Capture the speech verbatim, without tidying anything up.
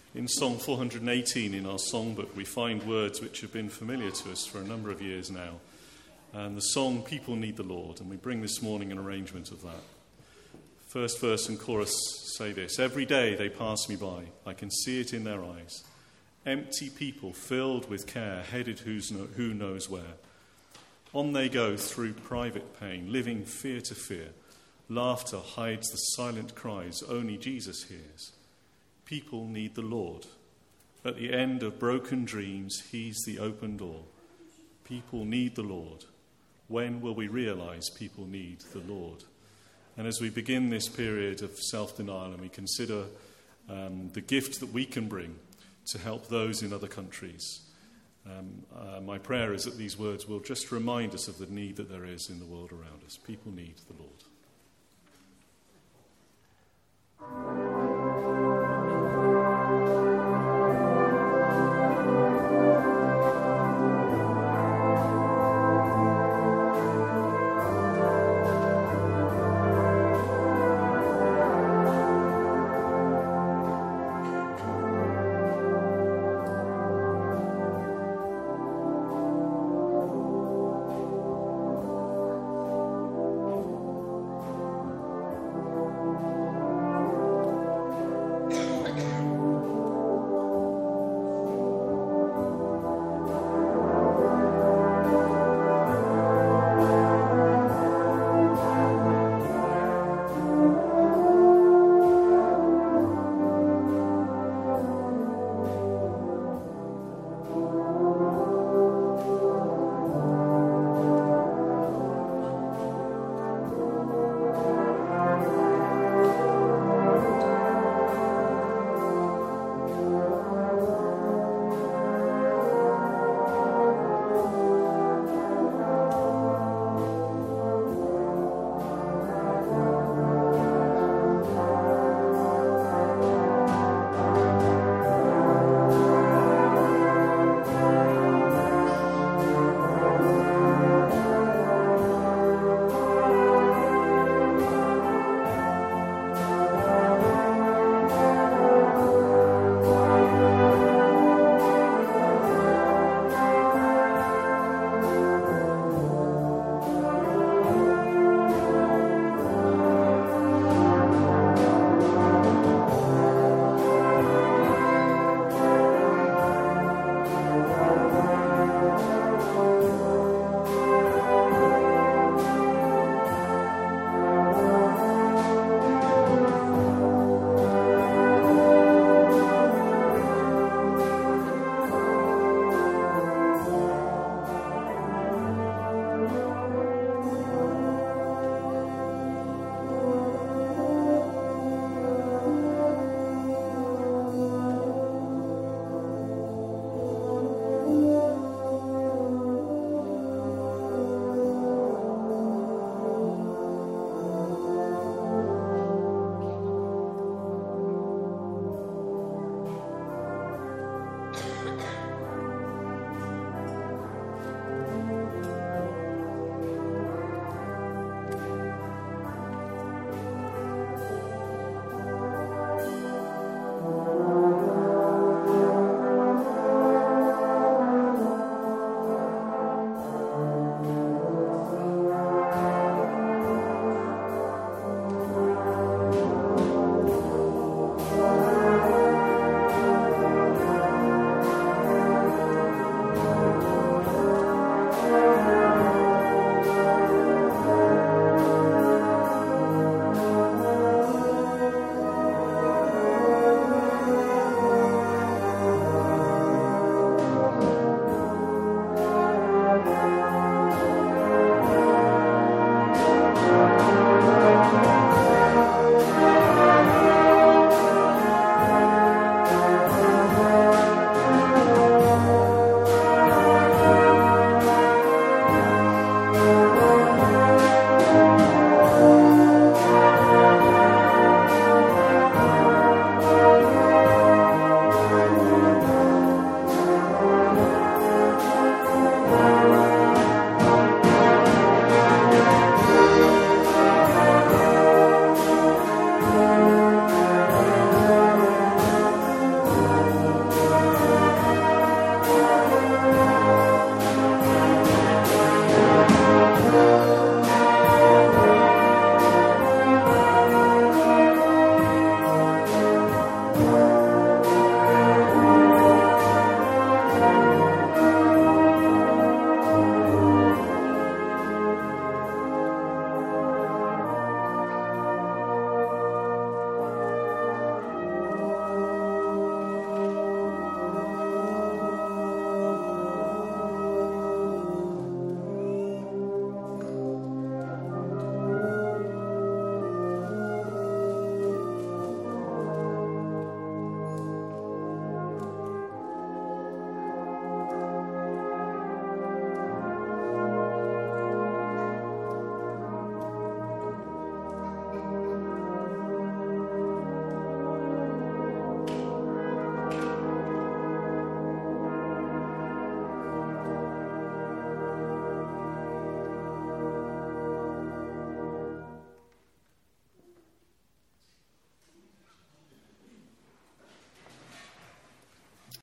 In Song four hundred eighteen in our songbook, we find words which have been familiar to us for a number of years now. And the song, People Need the Lord, and we bring this morning an arrangement of that. First verse and chorus say this: every day they pass me by, I can see it in their eyes. Empty people filled with care, headed who's no, who knows where. On they go through private pain, living fear to fear. Laughter hides the silent cries only Jesus hears. People need the Lord. At the end of broken dreams, he's the open door. People need the Lord. When will we realize people need the Lord? And as we begin this period of self-denial and we consider um, the gift that we can bring to help those in other countries, um, uh, my prayer is that these words will just remind us of the need that there is in the world around us. People need the Lord.